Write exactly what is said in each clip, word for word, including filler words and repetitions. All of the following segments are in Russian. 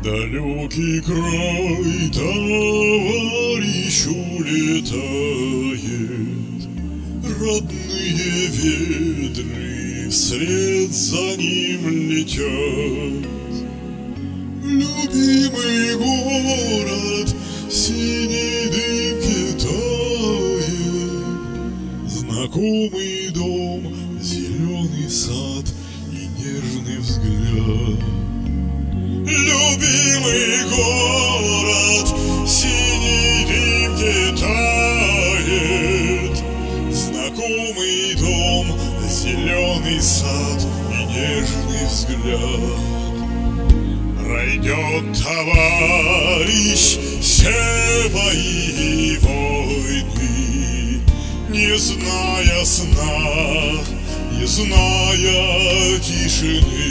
далекий край товарищ улетает, родные ветры вслед за ним летят. Любимый город в синей дымке тает, знакомый дом, зеленый сад и нежный взгляд. Любимый город в синей дымке тает, знакомый дом, зеленый сад и нежный взгляд. Пройдет товарищ все бои и войны, не зная сна, не зная тишины.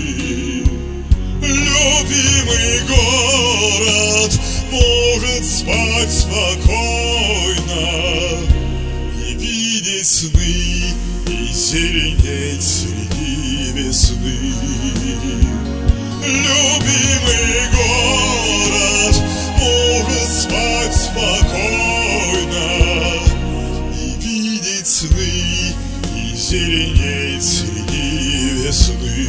Любимый город может спать спокойно и видеть сны, и зеленеть среди весны. Любимый город может спать спокойно и видеть сны, и зеленеть среди весны.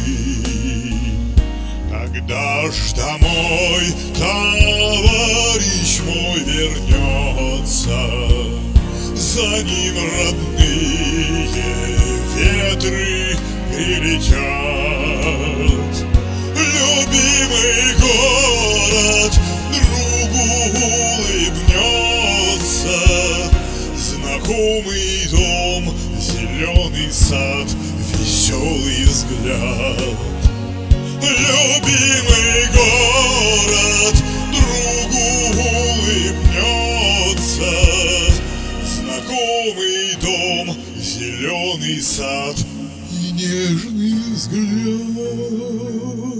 Когда ж домой товарищ мой вернется, за ним родные ветры прилетят. Любимый город другу улыбнется, знакомый дом, зеленый сад, веселый взгляд. Любимый город другу улыбнется, знакомый дом, зеленый сад и нежный взгляд.